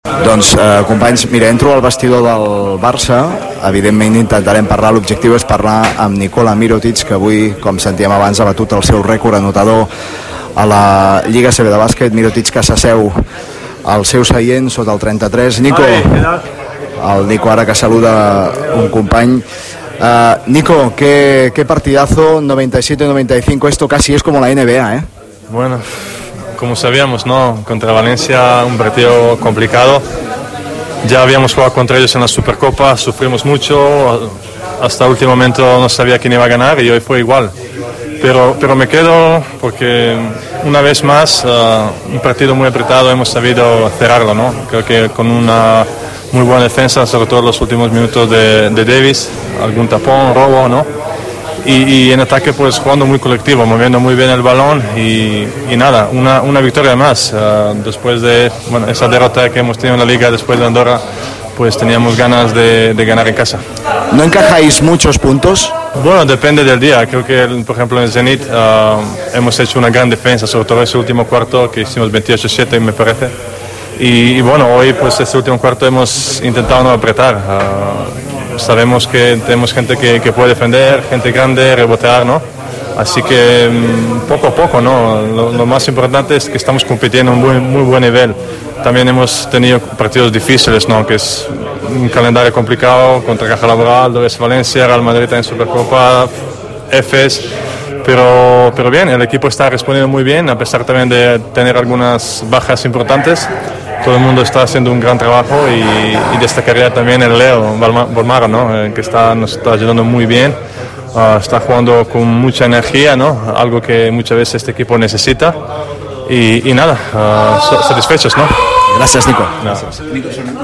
Doncs, companys, mira, entro al vestidor del Barça. Evidentment intentarem parlar, l'objectiu és parlar amb Nikola Mirotic, que avui, com sentíem abans, ha batut el seu rècord anotador a la Lliga CB de bàsquet. Mirotic, que s'asseu al seu seient sota el 33. Nico, el Nico ara que saluda un company. Nico, qué partidazo, 97-95, esto casi es como la NBA, ¿eh? Bueno, como sabíamos, ¿no? Contra Valencia, un partido complicado. Ya habíamos jugado contra ellos en la Supercopa, sufrimos mucho, hasta el último momento no sabía quién iba a ganar y hoy fue igual. Pero me quedo porque una vez más, un partido muy apretado, hemos sabido cerrarlo, ¿no? Creo que con una muy buena defensa, sobre todo en los últimos minutos de Davis, algún tapón, robo, ¿no? Y en ataque pues jugando muy colectivo, moviendo muy bien el balón y nada, una victoria más. Después de esa derrota que hemos tenido en la Liga después de Andorra, pues teníamos ganas de ganar en casa. ¿No encajáis muchos puntos? Bueno, depende del día. Creo que, por ejemplo, en el Zenit hemos hecho una gran defensa, sobre todo ese último cuarto que hicimos 28-7, me parece. Y bueno, hoy pues este último cuarto hemos intentado no apretar. Sabemos que tenemos gente que puede defender, gente grande, rebotear, ¿no? Así que poco a poco, ¿no? Lo más importante es que estamos compitiendo a un muy buen nivel. También hemos tenido partidos difíciles, ¿no? Que es un calendario complicado contra Caja Laboral, Doves Valencia, Real Madrid en Supercopa, EFES. Pero bien, el equipo está respondiendo muy bien, a pesar también de tener algunas bajas importantes. Todo el mundo está haciendo un gran trabajo y destacaría también el Leo Bolmaro, ¿no? Que nos está ayudando muy bien, está jugando con mucha energía, ¿no? Algo que muchas veces este equipo necesita y nada, satisfechos, ¿no? Gracias, Nico. Gracias.